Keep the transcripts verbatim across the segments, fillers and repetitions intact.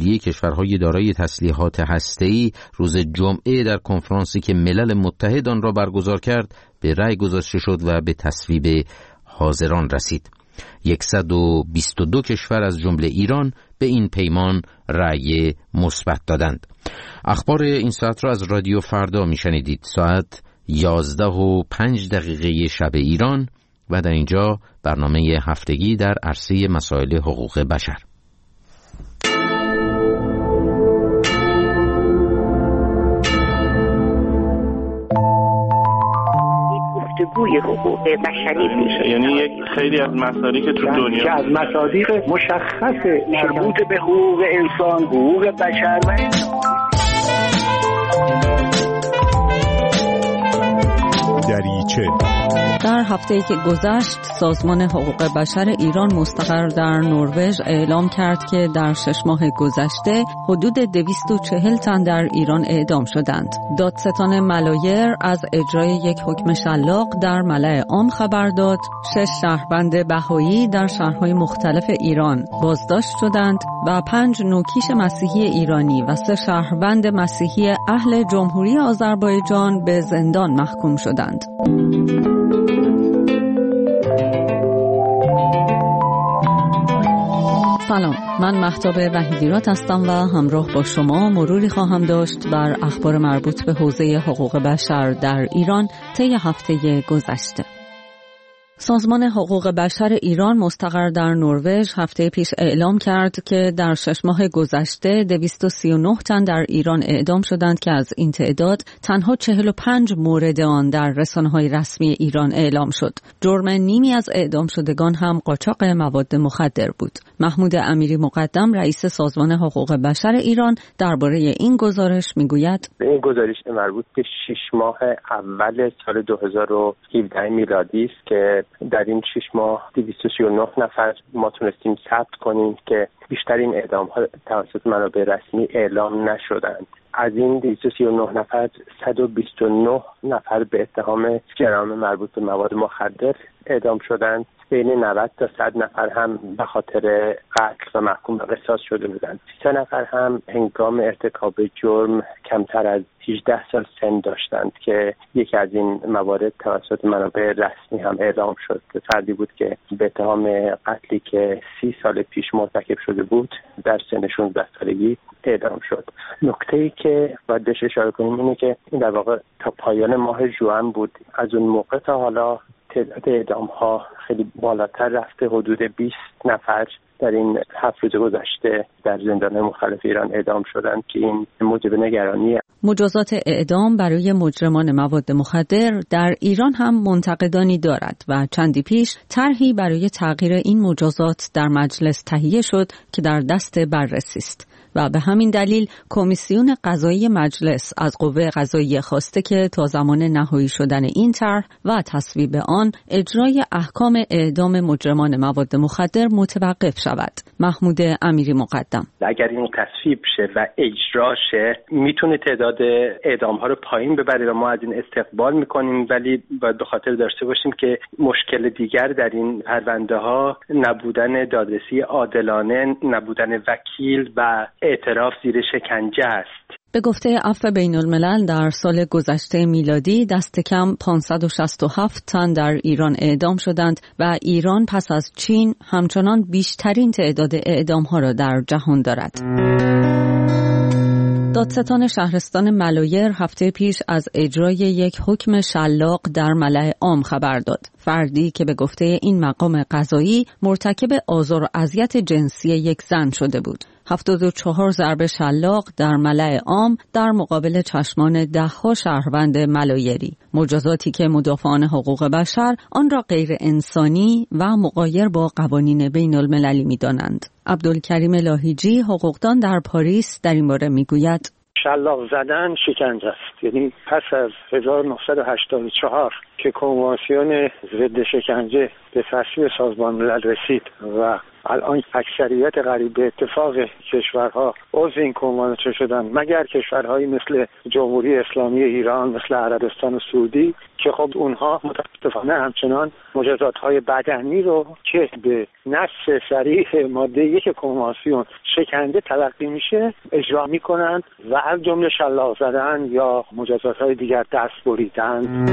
اتحادیه کشورهای دارای تسلیحات هسته‌ای روز جمعه در کنفرانسی که ملل متحد آن را برگزار کرد به رأی گذاشته شد و به تصویب حاضران رسید. صد و بیست و دو کشور از جمله ایران به این پیمان رأی مثبت دادند. اخبار این ساعت را از رادیو فردا میشنیدید، ساعت یازده و پنج دقیقه شب ایران، و در اینجا برنامه هفتگی در عرصه مسائل حقوق بشر. گفتگوی حقوق بشری میشه، یعنی یک خیلی از مصادیق تو دنیا که از مصادیق مشخص مربوط به حقوق انسان، حقوق بشر و دریچه. در هفته‌ای که گذشت سازمان حقوق بشر ایران مستقر در نروژ اعلام کرد که در شش ماه گذشته حدود دویست و چهل تن در ایران اعدام شدند. دادستان ملایر از اجرای یک حکم شلاق در ملأ عام خبر داد. شش شهروند بهایی در شهرهای مختلف ایران بازداشت شدند و پنج نوکیش مسیحی ایرانی و سه شهروند مسیحی اهل جمهوری آذربایجان به زندان محکوم شدند. سلام، من مهتاب وحیدیرات هستم و همراه با شما مروری خواهم داشت بر اخبار مربوط به حوزه حقوق بشر در ایران طی هفته گذشته. سازمان حقوق بشر ایران مستقر در نروژ هفته پیش اعلام کرد که در شش ماه گذشته دویست و سی و نه تن در ایران اعدام شدند که از این تعداد تنها چهل و پنج مورد آن در رسانه‌های رسمی ایران اعلام شد. جرم نیمی از اعدام شدگان هم قاچاق مواد مخدر بود. محمود امیری مقدم رئیس سازمان حقوق بشر ایران درباره این گزارش میگوید: این گزارش مربوط به شش ماه اول سال دو هزار و هفده میلادی است که در این شش ماه دویست و سی و نه نفر ما تونستیم ثبت کنیم که بیشترین اعدام ها توسط منابع رسمی اعلام نشدند. از این دویست و سی و نه نفر صد و بیست و نه نفر به اتهام جرائم مربوط به مواد مخدر اعدام شدند. بین نود تا صد نفر هم به خاطر قتل و محکوم به قصاص شده بودند. سه نفر هم هنگام ارتکاب جرم کمتر از هجده سال سن داشتند که یکی از این موارد توسط منابع رسمی هم اعلام شد. فردی بود که به اتهام قتلی که سی سال پیش مرتکب شده بود در سن شانزده سالگی اعدام شد. نکته‌ای که باید بهش اشاره کنیم اینه که این در واقع تا پایان ماه ژوئن بود. از اون موقع تا حالا تعداد اعدام ها خیلی بالاتر رفته. حدود بیست نفر در این هفت روز گذشته در زندان‌های مختلف ایران اعدام شدند که این موجب نگرانیه. مجازات اعدام برای مجرمان مواد مخدر در ایران هم منتقدانی دارد و چندی پیش طرحی برای تغییر این مجازات در مجلس تهیه شد که در دست بررسی است. و به همین دلیل کمیسیون قضایی مجلس از قوه قضاییه خواسته که تا زمان نهایی شدن این طرح و تصویب آن اجرای احکام اعدام مجرمان مواد مخدر متوقف شود. محمود امیری مقدم: اگر این تصویب شه و اجرا شه میتونه تعداد اعدام ها رو پایین ببره و ما از این استقبال میکنیم، ولی باید به خاطر داشته باشیم که مشکل دیگر در این پرونده ها نبودن دادرسی عادلانه، نبودن وکیل و اعتراف زیر شکنجه است. به گفته عفو بین الملل در سال گذشته میلادی دست کم پانصد و شصت و هفت تن در ایران اعدام شدند و ایران پس از چین همچنان بیشترین تعداد اعدام ها را در جهان دارد. دادستان شهرستان ملایر هفته پیش از اجرای یک حکم شلاق در ملأ عام خبر داد. فردی که به گفته این مقام قضایی مرتکب آزار و اذیت جنسی یک زن شده بود. هفتاد و چهار ضربه شلاق در ملأ عام در مقابل چشمان ده‌ها شهروند ملایری. مجازاتی که مدافعان حقوق بشر آن را غیر انسانی و مغایر با قوانین بین المللی می‌دانند. عبدالکریم لاهیجی حقوقدان در پاریس در این باره می‌گوید: شلاق زدن شکنجه است. یعنی پس از هزار و نهصد و هشتاد و چهار که کنوانسیون ضد شکنجه به تصویب سازمان ملل رسید و الان اکثریت قریب به اتفاق کشورها عضو این کنوانسیون شدن، مگر کشورهایی مثل جمهوری اسلامی ایران، مثل عربستان و سعودی که خب اونها متاسفانه همچنان مجازات‌های بدنی رو که به نص صریح ماده یک کنوانسیون شکنده تلقی میشه اجرا میکنند و از جمله شلاق زدن یا مجازات‌های دیگر دست بریدن.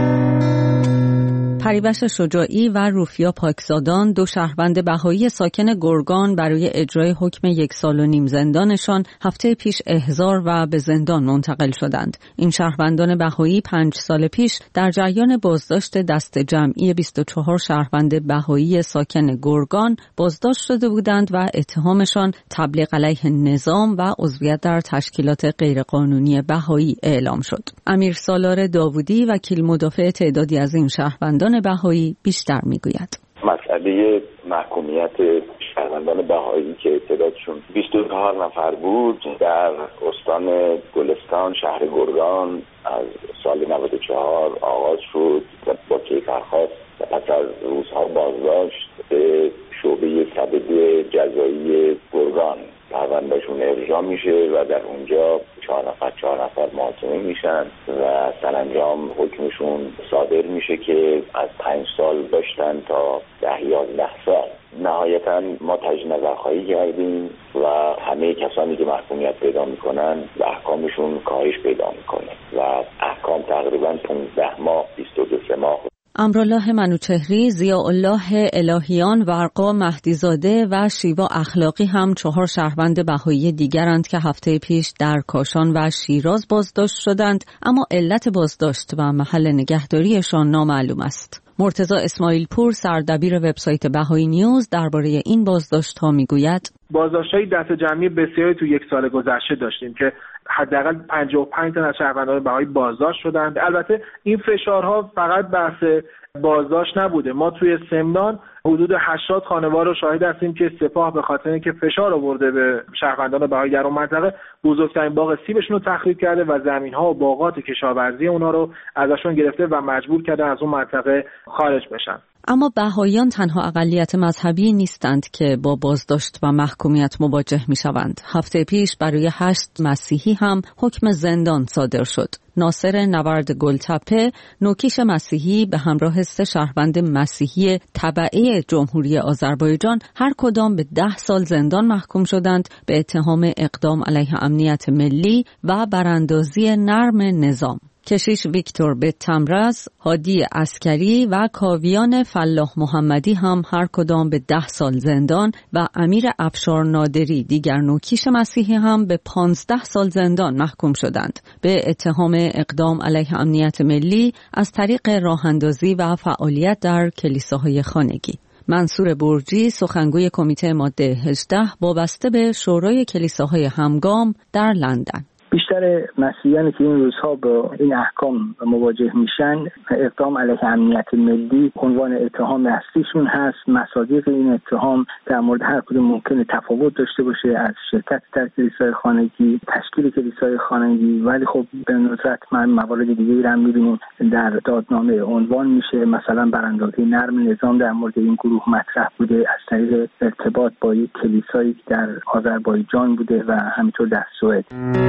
پریوش شجاعی و روفیا پاکزادان، دو شهروند بهایی ساکن گرگان، برای اجرای حکم یک سال و نیم زندانشان هفته پیش احضار و به زندان منتقل شدند. این شهروندان بهایی پنج سال پیش در جریان بازداشت دست جمعی بیست و چهار شهروند بهایی ساکن گرگان بازداشت شده بودند و اتهامشان تبلیغ علیه نظام و عضویت در تشکیلات غیرقانونی بهایی اعلام شد. امیر سالار داوودی، وکیل مدافع تعدادی از این شهروندان بهایی، بیشتر میگوید. مسئله محکومیت شهروندان بهایی که تعدادشون بیست و چهار نفر بود در استان گلستان شهر گرگان از سال نود و چهار آغاز شد و با کیفرخواست و پس از روزها بازداشت به شعبه سبد جزایی گرگان پروندهشون ارجاع میشه و در اونجا چهار نفر چهار نفر محاکمه میشن و سرانجام حکمشون صادر میشه که از پنج سال داشتن تا ده یازده سال. نهایتا ما تجدید نظرخواهی کردیم و همه کسانی که محکومیت پیدا میکنن و احکامشون کاهش پیدا میکنه و احکام تقریبا پانزده ماه بیست و دو ماه. امرالله منوچهری، ضیاءالله الهیان، ورقا مهدیزاده و شیوا اخلاقی هم چهار شهروند بهایی دیگرند که هفته پیش در کاشان و شیراز بازداشت شدند، اما علت بازداشت و محل نگهداریشان نامعلوم است. مرتضی اسماعیل پور، سردبیر وبسایت بهایی نیوز، درباره این بازداشت‌ها میگوید: بازداشت‌های دست جمعی بسیاری تو یک سال گذشته داشتیم که حداقل پنجاه و پنج تا از شهروندان بهایی بازداشت شدند. البته این فشارها فقط بحث بازداشت نبوده. ما توی سمنان حدود هشتاد خانوار رو شاهد هستیم که سپاه به خاطر اینکه فشار آورده به شهروندان بهایی در اون منطقه بزرگترین باغ سیبشون رو تخریب کرده و زمین‌ها و باغات کشاورزی اونها رو ازشون گرفته و مجبور کرده از اون منطقه خارج بشن. اما بهاییان تنها اقلیت مذهبی نیستند که با بازداشت و محکومیت مواجه می‌شوند. هفته پیش برای هشت مسیحی هم حکم زندان صادر شد. ناصر نورد گلتپه، نوکیش مسیحی، به همراه سه شهروند مسیحی تبعه جمهوری آذربایجان هر کدام به ده سال زندان محکوم شدند به اتهام اقدام علیه امنیت ملی و براندازی نرم نظام. کشیش ویکتور بتمرز، هادی عسکری و کاویان فلاح محمدی هم هر کدام به ده سال زندان و امیر افشار نادری، دیگر نوکیش مسیحی، هم به پانزده سال زندان محکوم شدند به اتهام اقدام علیه امنیت ملی از طریق راهاندازی و فعالیت در کلیساهای خانگی. منصور برجی، سخنگوی کمیته ماده هجده وابسته به شورای کلیساهای همگام در لندن: بیشتر مسیحیانی که این روزها با این احکام مواجه میشن اقدام علیه امنیت ملی عنوان اتهام اصلیشون هست. مصادیق این اتهام در مورد هر کدوم ممکنه تفاوت داشته باشه، از شرکت در کلیسای خانگی، تشکیل کلیسای خانگی، ولی خب به ندرت من موارد دیگه‌ای رو هم می‌بینیم در دادنامه عنوان میشه. مثلا براندازی نرم نظام در مورد این گروه مطرح بوده از طریق ارتباط با یک کلیسایی در آذربایجان بوده و همینطور در سوئد.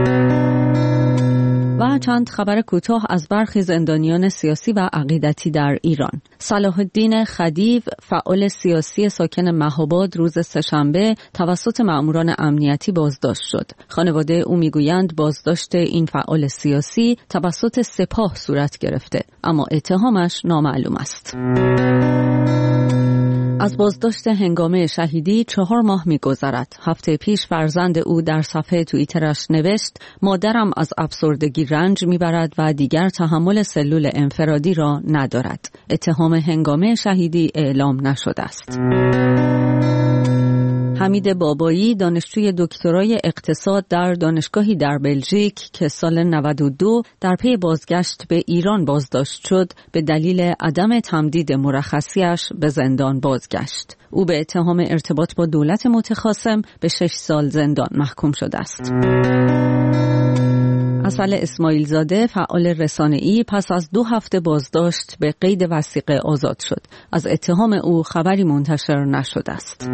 و چند خبر کوتاه از برخی زندانیان سیاسی و عقیدتی در ایران. صلاح الدین خدیو، فعال سیاسی ساکن مهاباد، روز سه‌شنبه توسط مأموران امنیتی بازداشت شد. خانواده او میگویند بازداشت این فعال سیاسی توسط سپاه صورت گرفته، اما اتهامش نامعلوم است. از بازداشت هنگامه شهیدی چهار ماه می‌گذرد. هفته پیش فرزند او در صفحه توییترش نوشت: مادرم از افسردگی رنج می‌برد و دیگر تحمل سلول انفرادی را ندارد. اتهام هنگامه شهیدی اعلام نشده است. حمید بابایی، دانشجوی دکترای اقتصاد در دانشگاهی در بلژیک که سال نود و دو در پی بازگشت به ایران بازداشت شد، به دلیل عدم تمدید مرخصیش به زندان بازگشت. او به اتهام ارتباط با دولت متخاصم به شش سال زندان محکوم شده است. حسن اسماعیل زاده فعال رسانه‌ای پس از دو هفته بازداشت به قید وثیقه آزاد شد. از اتهام او خبری منتشر نشده است.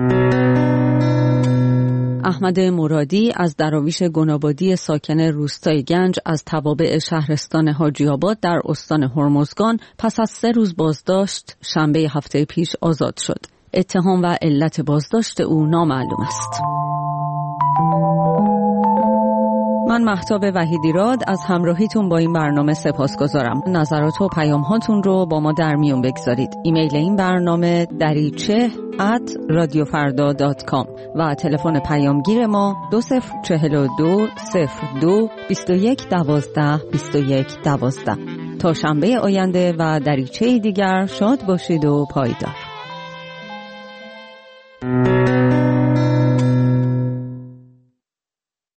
احمد مرادی از دراویش گنابادی ساکن روستای گنج از توابع شهرستان حاجی آباد در استان هرمزگان پس از سه روز بازداشت شنبه هفته پیش آزاد شد. اتهام و علت بازداشت او نامعلوم است. من مهتاب وحیدیراد از همراهیتون با این برنامه سپاسگزارم. نظرات و پیام هاتون رو با ما در میون بگذارید. ایمیل این برنامه دریچه ات رادیو فردا دات کام و تلفن پیامگیر ما دو صفر چهل و دو صفر دو بیست و یک دوازده بیست و یک دوازده. تا شنبه آینده و دریچه دیگر شاد باشید و پایدار.